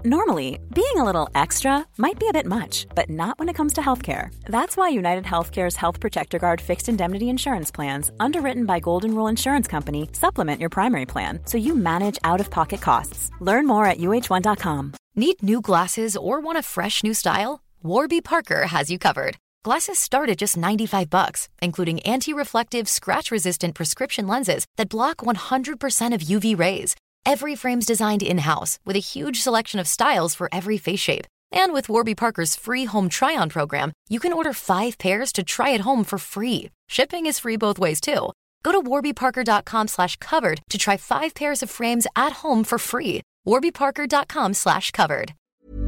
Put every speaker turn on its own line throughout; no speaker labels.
Normally, being a little extra might be a bit much, but not when it comes to healthcare. That's why United Healthcare's Health Protector Guard fixed indemnity insurance plans, underwritten by Golden Rule Insurance Company, supplement your primary plan so you manage out-of-pocket costs. Learn more at uh1.com.
Need new glasses or want a fresh new style? Warby Parker has you covered. Glasses start at just $95, including anti-reflective, scratch-resistant prescription lenses that block 100% of UV rays. Every frame's designed in-house with a huge selection of styles for every face shape. And with Warby Parker's free home try-on program, you can order 5 pairs to try at home for free. Shipping is free both ways, too. Go to warbyparker.com/covered to try 5 pairs of frames at home for free. warbyparker.com/covered.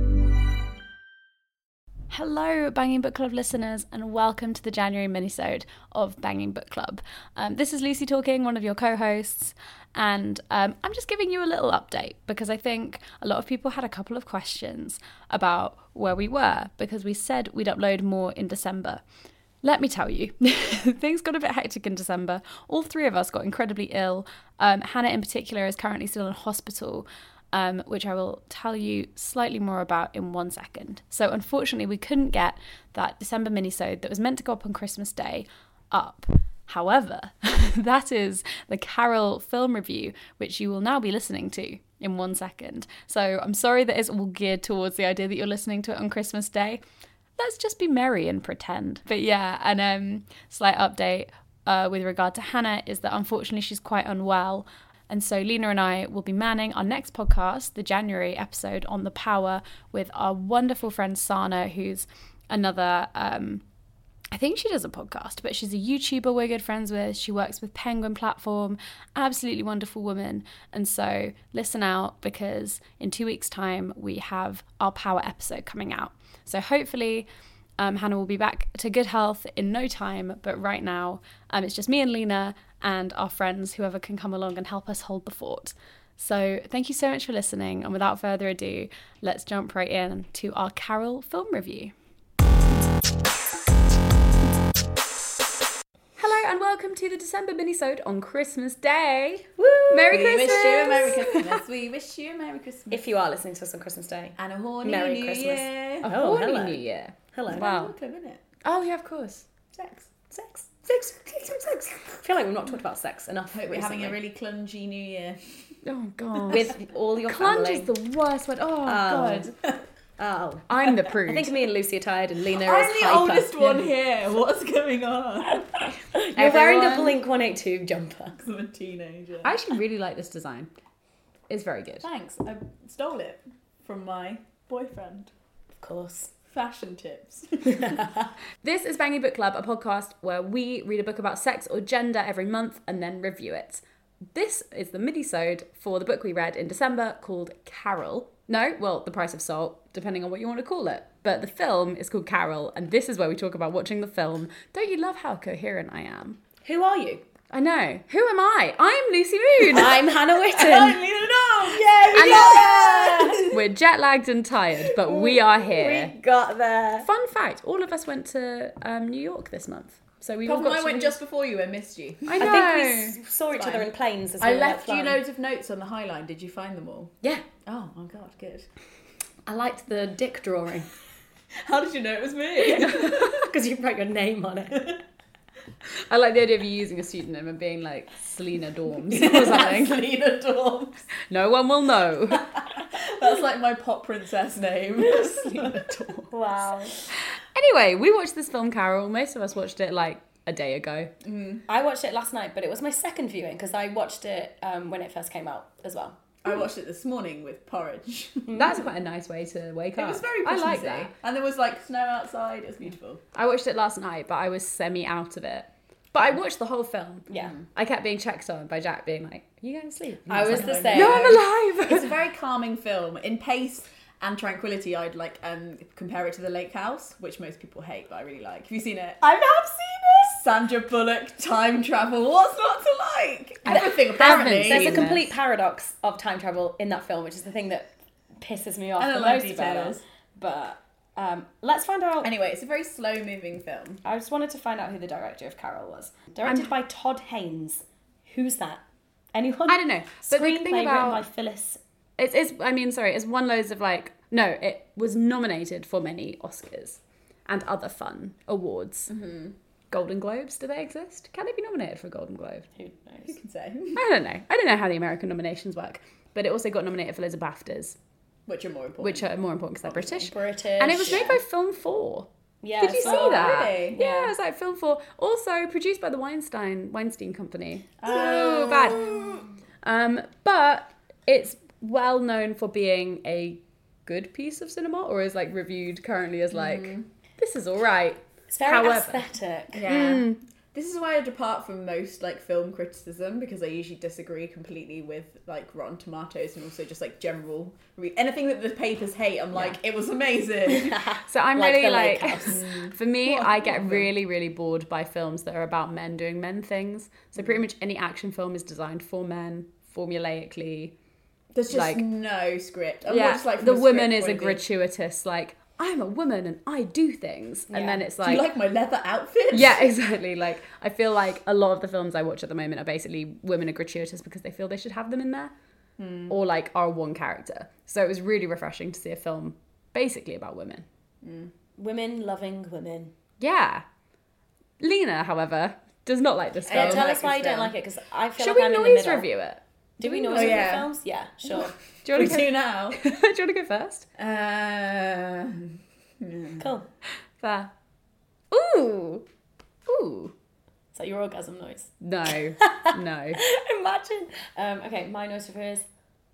Hello, Banging Book Club listeners, and welcome to the January minisode of Banging Book Club. This is Lucy talking, one of your co-hosts, and I'm just giving you a little update because I think a lot of people had a couple of questions about where we were because we said we'd upload more in December. Let me tell you, things got a bit hectic in December. All 3 of us got incredibly ill. Hannah in particular is currently still in hospital, which I will tell you slightly more about in 1 second. So unfortunately, we couldn't get that December minisode that was meant to go up on Christmas Day up. However, that is the Carol film review, which you will now be listening to in 1 second. So I'm sorry that it's all geared towards the idea that you're listening to it on Christmas Day. Let's just be merry and pretend. But yeah, and slight update with regard to Hannah is that unfortunately she's quite unwell. And so Lena and I will be manning our next podcast, the January episode on The Power, with our wonderful friend Sana, who's another, I think she does a podcast, but she's a YouTuber we're good friends with. She works with Penguin Platform, absolutely wonderful woman. And so listen out because in 2 weeks' time, we have our Power episode coming out. So hopefully Hannah will be back to good health in no time. But right now, it's just me and Lena and our friends, whoever can come along and help us hold the fort. So thank you so much for listening. And without further ado, let's jump right in to our Carol film review. Hello and welcome to the December minisode on Christmas Day.
Woo!
Merry Christmas!
We wish you a Merry Christmas. We wish you a Merry Christmas.
If you are listening to us on Christmas Day.
And a horny
Merry
New
Christmas.
Year.
A
Oh,
horny
hello.
New Year.
Hello.
Wow.
Book club, innit?
Oh yeah, of course.
Sex.
Sex. I feel like we've not talked about sex enough.
Hope we're having a really clungy New Year.
Oh god.
with all your
Clunge
family.
is the worst word. Oh god.
Oh.
I'm the prude.
I think me and Lucy are tired and Lena is
I'm the
hyper.
oldest one here. What's going on?
You're wearing a Blink 182 jumper.
I'm a teenager.
I actually really like this design. It's very good.
Thanks. I stole it from my boyfriend.
Of course.
Fashion tips.
This is Banging Book Club, a podcast where we read a book about sex or gender every month and then review it. This is the minisode for the book we read in December called Carol. No, well, The Price of Salt, depending on what you want to call it. But the film is called Carol, and this is where we talk about watching the film. Don't you love how coherent I am?
Who are you?
I know. Who am I? I'm Lucy Moon.
I'm Hannah Witten.
I don't know.
And we're jet lagged and tired, but we are here.
We got there.
Fun fact, all of us went to New York this month. So we all
Problem,
got
I
to
went
read-
just before you and missed you.
I know.
I think we saw each other in planes as we
I
were
left you
flying.
loads of notes on the High Line. Did you find them all?
Yeah.
Oh my god, good.
I liked the dick drawing.
How did you know it was me?
Because you wrote your name on it.
I like the idea of you using a pseudonym and being like Selena Dorms or something.
Selena Dorms.
No one will know.
That's like my pop princess name.
Selena Dorms.
Wow.
Anyway, we watched this film, Carol. Most of us watched it like a day ago.
I watched it last night, but it was my second viewing because I watched it when it first came out as well.
I watched it this morning with porridge.
That's quite a nice way to wake up.
It was very
I
Christmassy.
like that.
And there was like snow outside. It was beautiful.
I watched it last night, but I was semi out of it. But I watched the whole film.
Yeah.
I kept being checked on by Jack being like, are you going to sleep? And
I was
like,
the same.
no, I'm alive.
It's a very calming film. In pace and tranquility, I'd like compare it to The Lake House, which most people hate, but I really like. Have you seen it?
I have seen it.
Sandra Bullock, time travel. What's not to like? Everything, apparently.
seen
There's a
this.
complete paradox of time travel in that film, which is the thing that pisses me off
I
the
don't like
most about it.
details.
But let's find out.
Anyway, it's a very slow-moving film.
I just wanted to find out who the director of Carol was. Directed by Todd Haynes. Who's that? Anyone?
I don't know. But the
Screenplay
thing
written
about...
by Phyllis
It's won loads of it was nominated for many Oscars and other fun awards. Mm-hmm. Golden Globes, do they exist? Can they be nominated for a Golden Globe?
Who knows?
Who can say?
I don't know. I don't know how the American nominations work. But it also got nominated for loads of BAFTAs.
Which are more important.
Which are more important because they're British.
British.
And it was made by Film 4.
Yeah.
Did you see that?
Really?
Yeah, it was like Film 4. Also produced by the Weinstein Company. So bad. But it's well known for being a good piece of cinema, or is like reviewed currently as like, this is all right.
It's very aesthetic.
Yeah. This is why I depart from most like film criticism, because I usually disagree completely with like Rotten Tomatoes and also just like general anything that the papers hate. I'm like, it was amazing.
So I'm
Like
really
the
like,
Lake House.
for me, I get really, really bored by films that are about men doing men things. So pretty much any action film is designed for men, formulaically.
There's just
like,
no script. I'm
yeah,
more just, like, from
the
a
woman
script
is a
point of view.
gratuitous like, I'm a woman and I do things. And then it's
Do
like...
you like my leather outfit?
Yeah, exactly. Like, I feel like a lot of the films I watch at the moment are basically women are gratuitous because they feel they should have them in there. Or like are one character. So it was really refreshing to see a film basically about women.
Women loving women.
Yeah. Lena, however, does not like this film.
Tell us why you
film.
don't like it, because I feel
Shall
like I'm
we
in the
noise
middle.
review it?
Do we noise
Oh,
review
yeah.
films? Yeah, sure.
Do you
We
want to
do
go?
now.
Do you want to go first?
Cool.
Fair. Ooh.
Is that your orgasm noise?
No. No.
Imagine. Okay, my noise review is...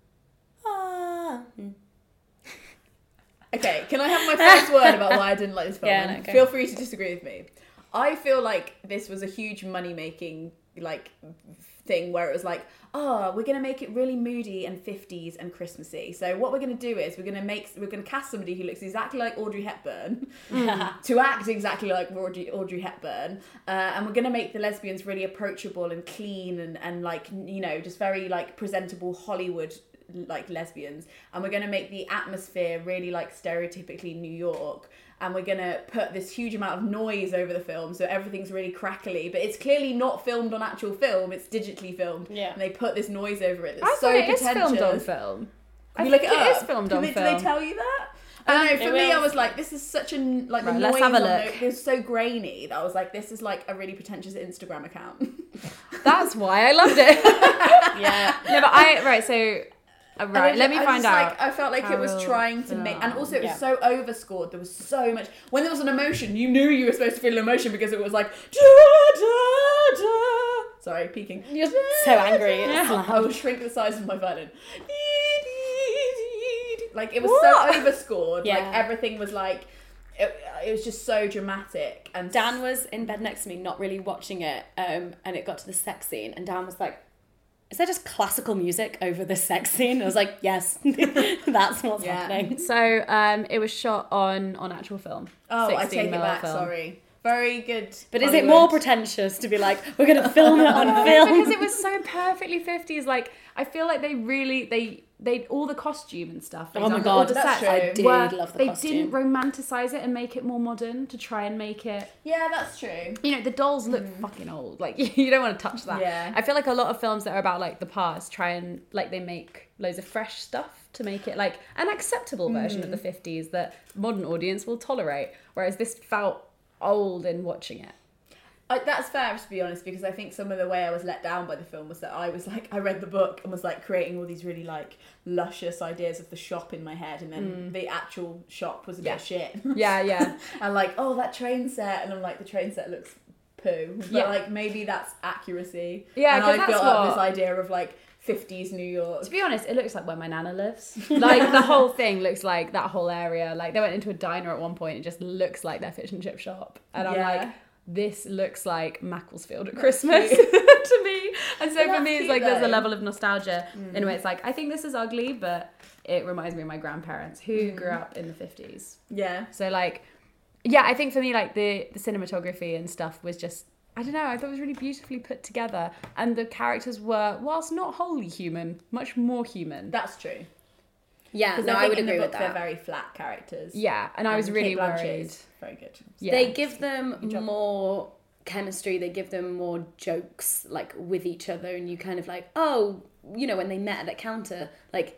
Okay, can I have my first word about why I didn't like this film?
Yeah,
And
no, go.
feel free to disagree with me. I feel like this was a huge money-making like thing where it was like, oh, we're gonna make it really moody and 50s and Christmassy. So what we're gonna do is we're gonna cast somebody who looks exactly like Audrey Hepburn to act exactly like Audrey Hepburn, and we're gonna make the lesbians really approachable and clean and like, you know, just very like presentable Hollywood like lesbians, and we're going to make the atmosphere really like stereotypically New York, and we're going to put this huge amount of noise over the film so everything's really crackly, but it's clearly not filmed on actual film, it's digitally filmed.
Yeah.
And they put this noise over it
I
that's
thought
so
it is
pretentious.
filmed on film.
Can you
I
look
think
it
it
up?
is filmed
Can
on
they,
film.
Do they tell you that? I don't know, for me, I was like, this is such an, like, the
Right,
noise
let's have a
on
look.
it was so grainy that I was like, this is like a really pretentious Instagram account.
That's why I loved it.
Yeah.
No, but right, let me find out.
Like, I felt like it was
Carol
trying to make, and also it was
Yeah.
so overscored. There was so much. When there was an emotion, you knew you were supposed to feel an emotion because it was like, da, da, da. Sorry, peeking.
You're so angry. It's
I
loud.
will shrink the size of my violin. Like it was so overscored.
Yeah.
Like everything was like, it was just so dramatic. And
Dan was in bed next to me, not really watching it, and it got to the sex scene, and Dan was like, is there just classical music over the sex scene? I was like, yes, that's what's happening.
So it was shot on actual film.
oh, I
16
take it
mil
back.
film.
Sorry. Very good.
But is it more
Hollywood.
pretentious to be like, we're going to film it on
No,
film?
because it was so perfectly 50s. Like, I feel like they all the costume and stuff. for
Oh my
example,
God,
all the
that's
sets
true.
I did
were-
love the
they
costume.
didn't romanticize it and make it more modern to try and make it.
Yeah, that's true.
You know, the dolls look fucking old. Like, you don't want to touch that.
Yeah.
I feel like a lot of films that are about like the past try and like they make loads of fresh stuff to make it like an acceptable version of the 50s that modern audience will tolerate. Whereas this felt old in watching it.
That's fair, to be honest, because I think some of the way I was let down by the film was that I was like, I read the book and was like creating all these really like luscious ideas of the shop in my head, and then the actual shop was a bit of shit.
Yeah.
And like, oh, that train set, and I'm like, the train set looks poo. But
Yeah.
like, maybe that's accuracy.
Yeah,
and
'cause
I
that's
built up
what-
this idea of like 50s New York.
To be honest, it looks like where my nana lives. Like the whole thing looks like that whole area. Like they went into a diner at one point. It just looks like their fish and chip shop, and I'm
Yeah.
like, this looks like Macclesfield at Christmas to me. And so
But
for me,
that's
it's like
cute,
there's a
though.
level of nostalgia in a way. It's like I think this is ugly, but it reminds me of my grandparents who grew up in the 50s.
Yeah.
So like, yeah, I think for me like the cinematography and stuff was just. I don't know, I thought it was really beautifully put together. And the characters were, whilst not wholly human, much more human.
That's true.
Yeah,
Because
no,
I
I would
in the
agree
book
with
they're
that.
very flat characters.
Yeah, and I was really
Cate Blanchett
worried.
is very good.
Yeah.
They give them more chemistry, they give them more jokes like with each other, and you kind of like, oh, you know, when they met at a counter, like,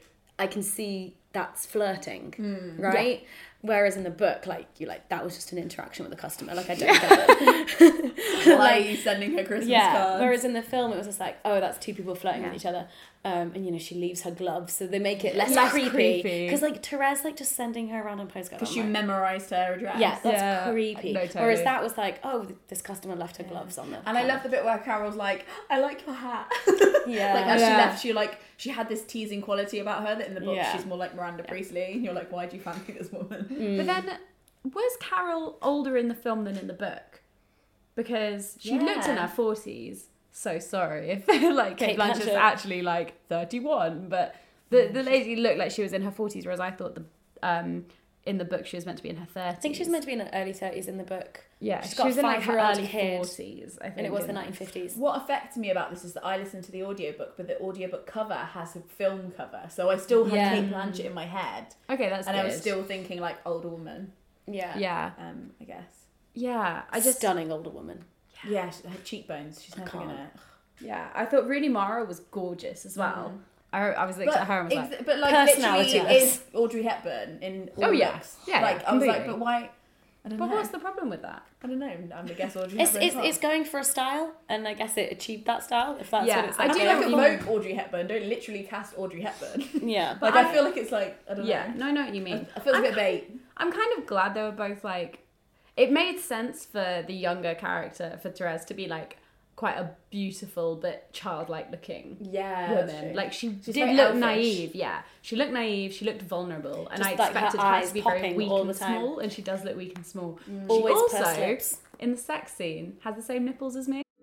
I can see that's flirting, right? Yeah. Whereas in the book, like, you're like, that was just an interaction with a customer. Like, I don't get it.
Why are you sending her Christmas cards?
Whereas in the film, it was just like, oh, that's two people flirting with each other. And, you know, she leaves her gloves, so they make it less creepy. Because, like, Therese, like, just sending her around on postcard.
Because you memorised her address.
Yeah, that's creepy.
No, totally.
Whereas that was like, oh, this customer left her gloves on them.
And I love the bit where Carol's like, I like your hat.
Yeah.
Like, as she left, she had this teasing quality about her that in the book she's more like Miranda Priestley. And you're like, why do you fancy this woman?
But then, was Carol older in the film than in the book? Because she looked in her 40s. So sorry if like Kate Blanchett's actually like 31, but the lady looked like she was in her 40s, whereas I thought in the book she was meant to be in her 30s.
I think she was meant to be in her early 30s in the book.
Yeah,
she was in like her early
40s, I think.
And it was the 1950s.
What affects me about this is that I listened to the audiobook, but the audiobook cover has a film cover, so I still had Kate Blanchett in my head.
Okay, that's
and
good.
I was still thinking like older woman.
Yeah.
I guess.
Yeah,
stunning older woman.
Yeah, her cheekbones. She's never gonna.
Yeah, I thought Rooney Mara was gorgeous as well. I was looking at her and was like,
but like literally is Audrey Hepburn in all looks.
Yeah,
like I was like, but why? I don't know.
But what's the problem with that?
I don't know. I guess Audrey
Hepburn.
Hepburn.
It's going for a style, and I guess it achieved that style. If that's what it's like.
I do like evoke Audrey Hepburn. Don't literally cast Audrey Hepburn.
Yeah,
like I feel like it's like I don't know.
Yeah, no, I know what you mean.
I feel a bit bait.
I'm kind of glad they were both like. It made sense for the younger character, for Therese, to be like quite a beautiful but childlike looking woman. Like she did look naive. Yeah, she looked naive. She looked vulnerable, and I expected her to be very weak and small. And she does look weak and small.
Always
she also, in the sex scene, has the same nipples as me.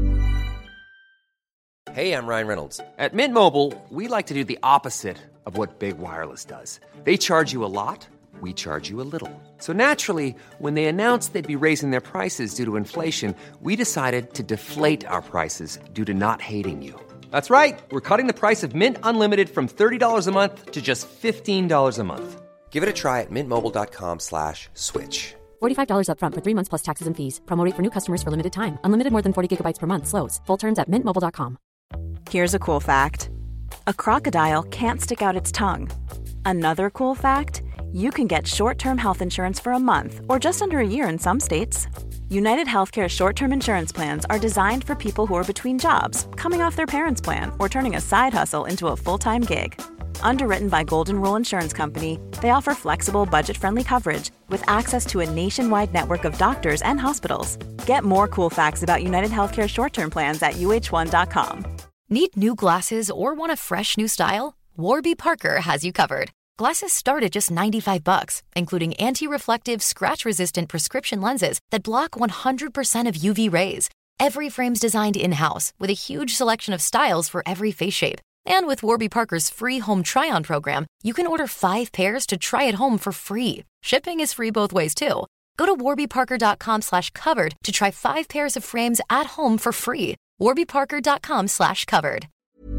Hey, I'm Ryan Reynolds. At Mint Mobile, we like to do the opposite of what Big Wireless does. They charge you a lot. We charge you a little. So naturally, when they announced they'd be raising their prices due to inflation, we decided to deflate our prices due to not hating you. That's right. We're cutting the price of Mint Unlimited from $30 a month to just $15 a month. Give it a try at mintmobile.com/switch.
$45 up front for 3 months plus taxes and fees. Promo rate for new customers for limited time. Unlimited more than 40 gigabytes per month. Slows full terms at mintmobile.com.
Here's a cool fact. A crocodile can't stick out its tongue. Another cool fact, you can get short-term health insurance for a month or just under a year in some states. United Healthcare short-term insurance plans are designed for people who are between jobs, coming off their parents' plan, or turning a side hustle into a full-time gig. Underwritten by Golden Rule Insurance Company, they offer flexible, budget-friendly coverage with access to a nationwide network of doctors and hospitals. Get more cool facts about United Healthcare short-term plans at uh1.com.
Need new glasses or want a fresh new style? Warby Parker has you covered. Glasses start at just $95, including anti-reflective, scratch-resistant prescription lenses that block 100% of UV rays. Every frame's designed in-house with a huge selection of styles for every face shape. And with Warby Parker's free home try-on program, you can order 5 pairs to try at home for free. Shipping is free both ways, too. Go to warbyparker.com/covered to try 5 pairs of frames at home for free. warbyparker.com/covered.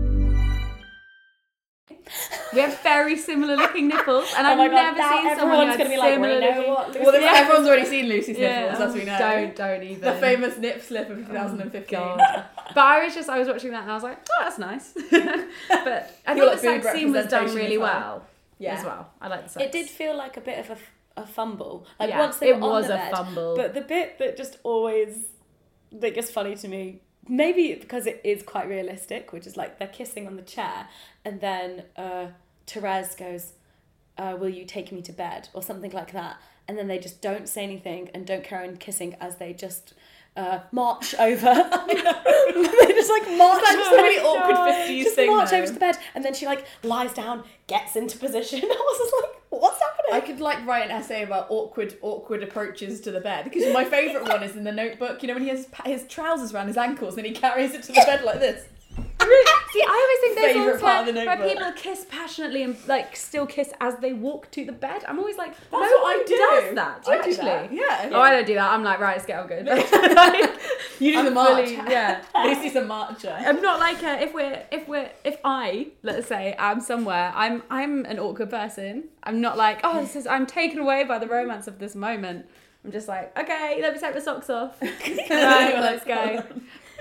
We have very similar looking nipples, and I've never seen someone who had similar looking.
Well, everyone's already seen Lucy's nipples, as we know.
Don't even.
The famous nip slip of 2015.
But I was watching that and I was like, oh, that's nice. But I think the sex scene was done really well as well. I like the sex.
It did feel like a bit of a fumble. Like once
it
were on
was
the
a
bed,
fumble.
But the bit that just always that gets funny to me, maybe because it is quite realistic, which is like they're kissing on the chair, and then Therese goes, will you take me to bed, or something like that, and then they just don't say anything and don't carry on kissing as they just march over. They just like march.
It's like a really awkward 50s
just
thing.
March over to the bed, and then she like lies down, gets into position. I was just like, what's happening?
I could like write an essay about awkward approaches to the bed, because my favourite one is in The Notebook. You know, when he has his trousers around his ankles and he carries it to the bed like this.
See, I always think there's
Favourite part of The
where
Notebook.
people kiss passionately and like still kiss as they walk to the bed. I'm always like,
That's what I do.
Does that? Do you
I do
actually?
that, yeah.
Oh, I don't do that. I'm like, right, it's get all good.
You do
I'm
the march.
fully- yeah.
Lucy's a marcher.
I'm not like if I, let's say, am somewhere, I'm an awkward person. I'm not like, I'm taken away by the romance of this moment. I'm just like, okay, let me take the socks off. Right, let's go.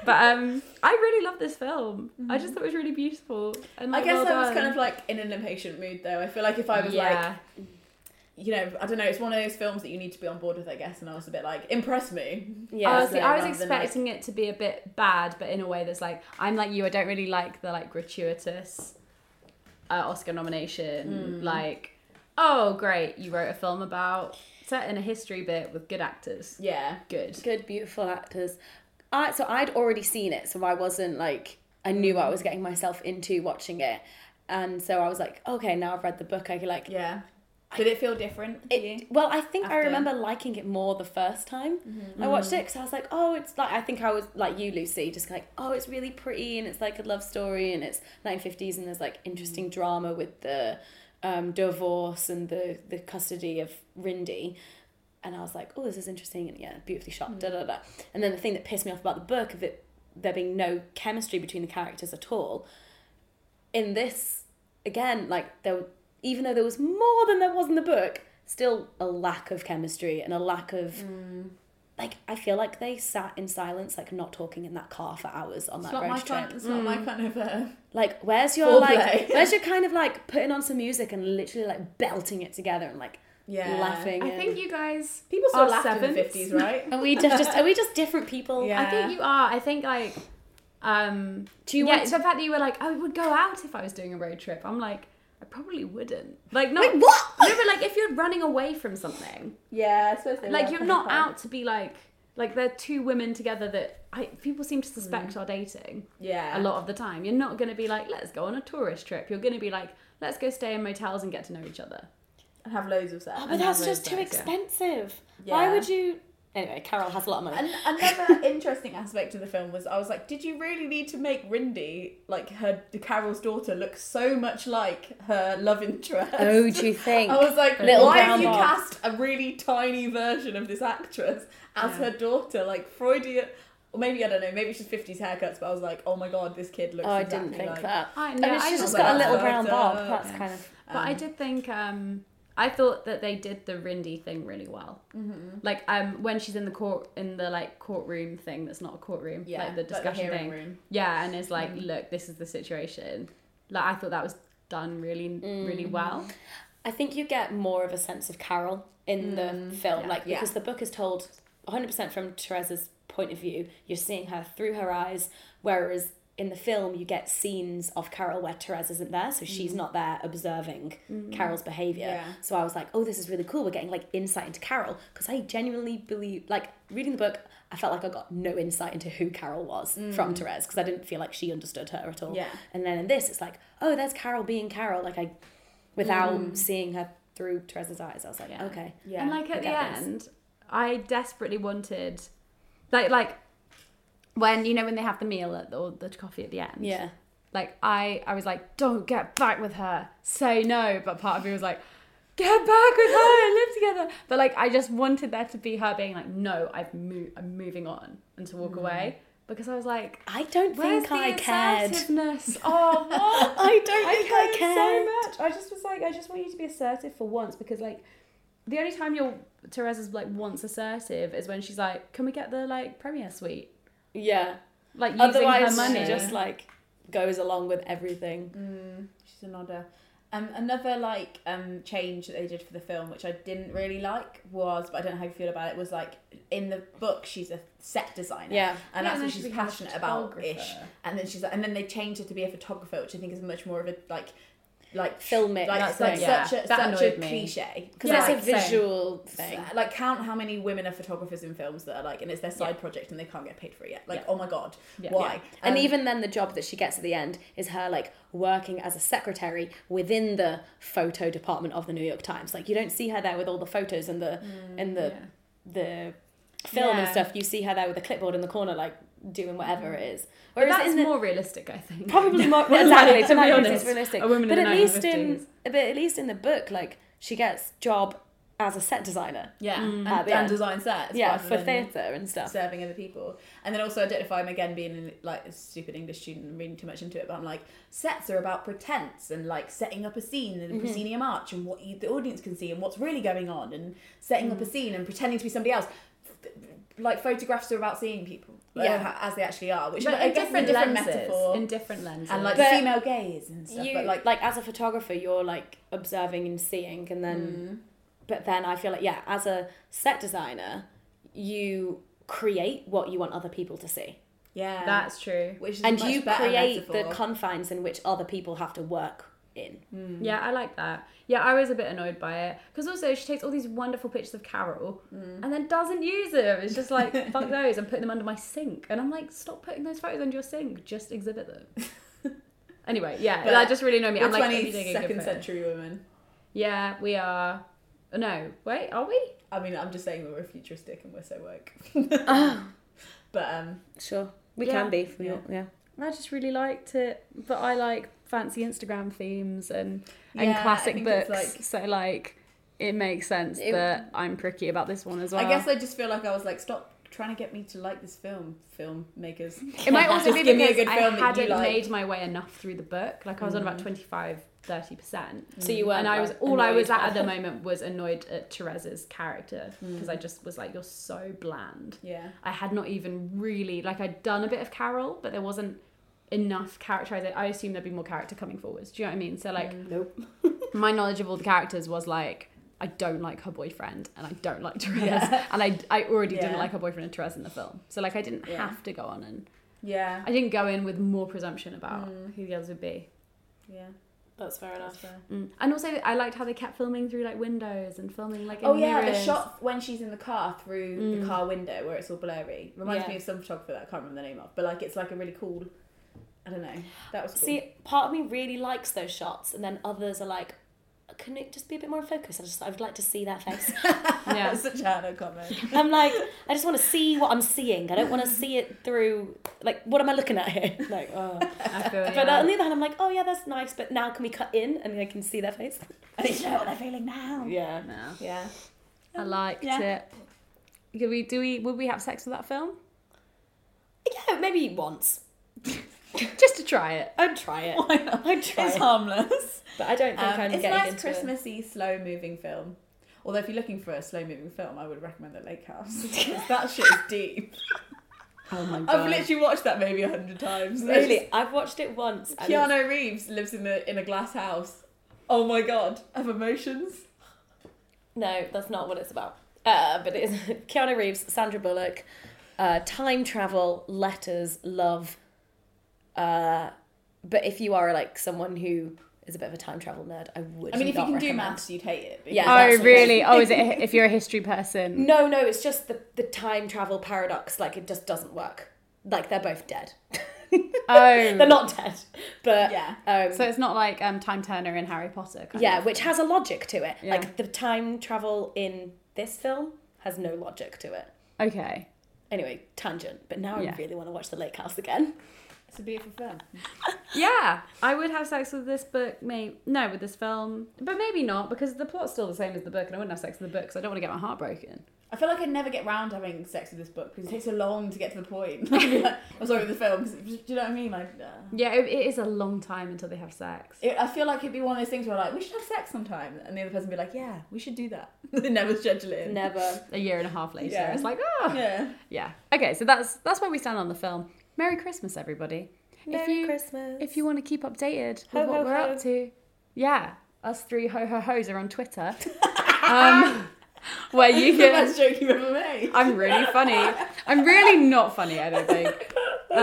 But I really love this film. I just thought it was really beautiful. And
I
like,
guess
well
I was
done.
kind of like in an impatient mood though. I feel like if I was like, you know, I don't know, it's one of those films that you need to be on board with, I guess, and I was a bit like, impress me.
Yeah.
See, I was
rather than, like-
expecting it to be a bit bad, but in a way that's like, I'm like you, I don't really like the like gratuitous Oscar nomination. Like, oh great, you wrote a film about set in a history bit with good actors.
Yeah.
Good, beautiful actors. So I'd already seen it, so I wasn't like, I knew what I was getting myself into watching it. And so I was like, okay, now I've read the book, I can like...
Yeah. Did it feel different to you?
Well, I think I
after?
remember liking it more the first time I watched it, because I was like, oh, it's like, I think I was like you, Lucy, just like, oh, it's really pretty, and it's like a love story, and it's 1950s, and there's like interesting drama with the divorce and the custody of Rindy. And I was like, oh, this is interesting, and yeah, beautifully shot, da da da. And then the thing that pissed me off about the book, of it there being no chemistry between the characters at all, in this, again, like, even though there was more than there was in the book, still a lack of chemistry and a lack of... Like, I feel like they sat in silence, like, not talking in that car for hours on that road trip.
It's not my kind of...
Like, where's your, like...
Foreplay.
Where's your kind of, like, putting on some music and literally, like, belting it together and, like,
Yeah.
laughing.
I
and-
think you guys
People still
are
laughed in
sevens.
the 50s, right?
Are we just different people?
Yeah.
I think you are. I think like
Do you
yeah,
want
the fact that you were like, I would go out if I was doing a road trip. I'm like, I probably wouldn't. Like, not
Wait, what?
No, but like if you're running away from something,
Yeah, I suppose they
like
were
you're
kind
not
of
out to be like they're two women together that people seem to suspect are dating.
Yeah.
A lot of the time, you're not going to be like, let's go on a tourist trip. You're going to be like, let's go stay in motels and get to know each other.
And have loads of sex.
Oh, but that's just too expensive. Why would you... Anyway, Carol has a lot of money.
And another interesting aspect of the film was I was like, did you really need to make Rindy, like Carol's daughter, look so much like her love interest?
Oh, do you think?
I was like,
Little
why have
brown
you
box.
cast a really tiny version of this actress as her daughter? Like Freudian, or maybe, I don't know, maybe it's just 50s haircuts, but I was like, oh my god, this kid looks
Oh, I
exactly
didn't think
like...
that.
I
I
know,
mean,
I
she's
was
just
like,
got a little
that's
brown
right,
bob. That's kind of...
But I did think I thought that they did the Rindy thing really well. Mm-hmm. Like when she's in the courtroom thing that's not a courtroom,
Yeah,
like the
like the
discussion
hearing
thing.
room.
Yeah, and is like, look, this is the situation. Like I thought that was done really, really well.
I think you get more of a sense of Carol in the film, like, because the book is told 100% from Therese's point of view. You're seeing her through her eyes, whereas in the film you get scenes of Carol where Therese isn't there, so she's not there observing Carol's behaviour.
Yeah.
So I was like, oh, this is really cool. We're getting like insight into Carol, because I genuinely believe, like, reading the book, I felt like I got no insight into who Carol was from Therese, because I didn't feel like she understood her at all.
Yeah.
And then in this, it's like, oh, there's Carol being Carol, like without seeing her through Therese's eyes. I was like, okay.
Yeah.
And like
I
at the
get this.
end, I desperately wanted, like when when they have the meal or the coffee at the end.
Yeah.
Like I was like, don't get back with her. Say no. But part of me was like, get back with her and live together. But like I just wanted there to be her being like, no, I'm moving on, and to walk away, because I was like,
I don't
where's
think I
the
cared.
assertiveness? Oh, what?
I don't think I
cared
cared.
so much. I just was like, I just want you to be assertive for once, because like the only time Therese's like once assertive is when she's like, can we get the like premiere suite?
Yeah.
Like using
Otherwise,
her money.
she just like goes along with everything.
She's a nodder. Another like change that they did for the film, which I didn't really like, was, but I don't know how you feel about it, was like in the book she's a set designer,
Yeah.
and
Yeah,
that's
and
what
then
she's
she becomes a
passionate about ish.
photographer.
And then she's like, and then they changed her to be a photographer, which I think is much more of a like
Filmic.
like
That's
like
it, yeah.
such a
That
such a
annoyed me.
cliche,
Because
Yeah,
it's a
same.
visual thing.
like count how many women are photographers in films that are like, and it's their side project and they can't get paid for it yet. Like, oh my god, why?
And even then, the job that she gets at the end is her like working as a secretary within the photo department of the New York Times. Like, you don't see her there with all the photos and the the film and
Yeah.
stuff. You see her there with a clipboard in the corner, like doing whatever it is.
But
Whereas
that's
in the,
more realistic, I think.
probably more exactly
to
to
be
be
honest,
it's realistic.
a woman
but
in
at
the
least
1950s.
but at least in the book, like, she gets job as a set designer.
Yeah,
At the
and
end.
design sets.
Yeah,
rather
for
than
theatre and stuff.
serving other people. And then also, I don't know if I'm again being like a stupid English student and reading too much into it, but I'm like, sets are about pretense and like setting up a scene and proscenium arch and what the audience can see and what's really going on, and setting up a scene and pretending to be somebody else. like photographs are about seeing people as they actually are, which
But
I guess is a different metaphor.
In different lenses.
And like
But
female gaze and stuff.
You,
but like
as a photographer, you're like observing and seeing, and then, but then I feel like, as a set designer, you create what you want other people to see.
yeah,
That's true.
which is
And
a much
you
better
create
metaphor.
the confines in which other people have to work in.
Yeah, I like that. Yeah, I was a bit annoyed by it. Because also she takes all these wonderful pictures of Carol and then doesn't use them. It's just like, fuck those, I'm putting them under my sink. And I'm like, stop putting those photos under your sink. Just exhibit them. Anyway, yeah,
But
that just really annoyed me.
We're
I'm like,
22nd century women.
Yeah, we are. No, wait, are we?
I mean, I'm just saying that we're futuristic and we're so woke. But
Sure, we
Yeah.
can be.
Yeah.
I just really liked it. But I like fancy Instagram themes and
Yeah, I
classic
think it's
books.
like-
So like, it makes sense that I'm pricky about this one as well.
I guess I just feel like I was like, stop trying to get me to like this filmmakers.
It might also
Just
be
give me a
because
good
I
film that you
hadn't
like.
made my way enough through the book. Like I was on about 25-30%.
So you weren't.
And I was
like,
all I was
annoyed
at
by
the
it.
moment was annoyed at Therese's character because I just was like, you're so bland.
Yeah.
I had not even really like I'd done a bit of Carol, but there wasn't enough characterization. I assumed there'd be more character coming forwards. Do you know what I mean? So like,
Nope.
my knowledge of all the characters was like, I don't like her boyfriend and I don't like Therese,
Yeah.
and I already didn't
Yeah.
like her boyfriend and Therese in the film. So like, I didn't
Yeah.
have to go on and
Yeah.
I didn't go in with more presumption about who the others would be.
Yeah.
That's fair enough.
And also, I liked how they kept filming through like windows and filming like in
Oh yeah, the
mirrors.
shot when she's in the car through the car window where it's all blurry reminds
Yeah.
me of some photographer that I can't remember the name of, but like it's like a really cool. I don't know. That was cool.
See, part of me really likes those shots, and then others are like, can it just be a bit more in focus? I would like to see that face.
Yeah.
That's such a Hannah comment.
I'm like, I just want to see what I'm seeing. I don't want to see it through, like, what am I looking at here? Like, oh.
I feel,
But on the other hand, I'm like, oh yeah, that's nice, but now can we cut in and I can see their face?
I need to know what they're feeling now.
Yeah.
no.
Yeah.
I liked
Yeah.
it. Would we have sex with that film?
Yeah, maybe once.
Just to try it.
I'd try it.
Why not?
I'd try
It's
it.
harmless.
But I don't think I'm
It's a
getting
nice
into
Christmassy, slow-moving film. Although if you're looking for a slow-moving film, I would recommend The Lake House. Because that shit is deep.
Oh my god.
I've literally watched that maybe 100 times.
Really, I've watched it once. And
Keanu Reeves lives in a glass house. Oh my god, I have emotions.
No, that's not what it's about. But it is Keanu Reeves, Sandra Bullock, time travel, letters, love. But if you are like someone who is a bit of a time travel nerd, I would.
I mean, if you
not
can do
recommend.
maths, you'd hate it.
Yeah.
Oh
that's what it
really?
is.
Oh, is it if you're a history person?
No, it's just the time travel paradox. Like it just doesn't work. Like they're both dead.
Oh.
They're not dead, but
Yeah.
So it's not like Time Turner in Harry Potter. Kind
yeah,
of.
which has a logic to it.
Yeah.
Like the time travel in this film has no logic to it.
Okay.
Anyway, tangent. But now
Yeah.
I really want to watch The Lake House again.
It's a beautiful film.
Yeah, I would have sex with this book. With this film, but maybe not because the plot's still the same as the book, and I wouldn't have sex with the book because I don't want to get my heart broken.
I feel like I'd never get round to having sex with this book because it takes so long to get to the point. I'm sorry, with the film. Do you know what I mean? Like,
Yeah, it is a long time until they have sex.
I feel like it'd be one of those things where like, we should have sex sometime. And the other person would be like, yeah, we should do that. They never schedule it in.
Never.
A year and a half later,
Yeah.
it's like, oh,
Yeah.
yeah. Okay, so that's where we stand on the film. Merry Christmas, everybody.
Merry Christmas.
If you want to keep updated
Ho,
with what
ho,
we're
ho.
up to, yeah, us three ho-ho-hos are on Twitter. Where you
The
can...
best joke you've ever made.
I'm really funny. I'm really not funny, I don't think.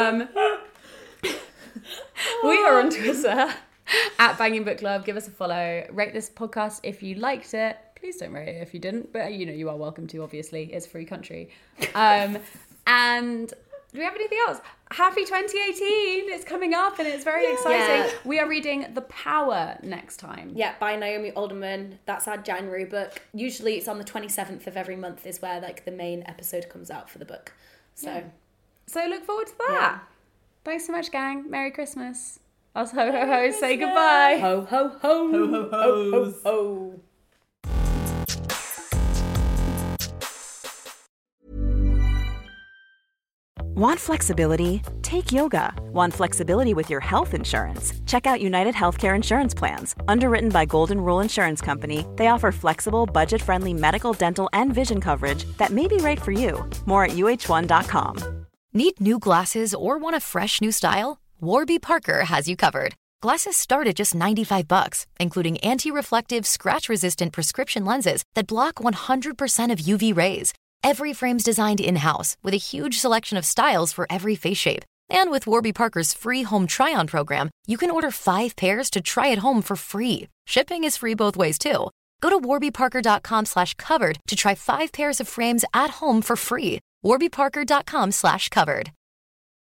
We are on Twitter at Banging Book Club. Give us a follow. Rate this podcast if you liked it. Please don't rate it if you didn't, but you are welcome to, obviously. It's a free country. And do we have anything else? Happy 2018. It's coming up and it's very exciting.
Yeah.
We are reading The Power next time.
Yeah, by Naomi Alderman. That's our January book. Usually it's on the 27th of every month is where like the main episode comes out for the book. So
So look forward to that.
Yeah.
Thanks so much, gang. Merry Christmas. Us ho-ho-hos say goodbye.
ho ho ho
Ho, ho,
ho ho.
Want flexibility? Take yoga. Want flexibility with your health insurance? Check out United Healthcare Insurance Plans. Underwritten by Golden Rule Insurance Company, they offer flexible, budget-friendly medical, dental, and vision coverage that may be right for you. More at uh1.com.
Need new glasses or want a fresh new style? Warby Parker has you covered. Glasses start at just $95, including anti-reflective, scratch-resistant prescription lenses that block 100% of UV rays. Every frame's designed in-house with a huge selection of styles for every face shape. And with Warby Parker's free home try-on program, you can order 5 pairs to try at home for free. Shipping is free both ways, too. Go to warbyparker.com/covered to try 5 pairs of frames at home for free. warbyparker.com/covered.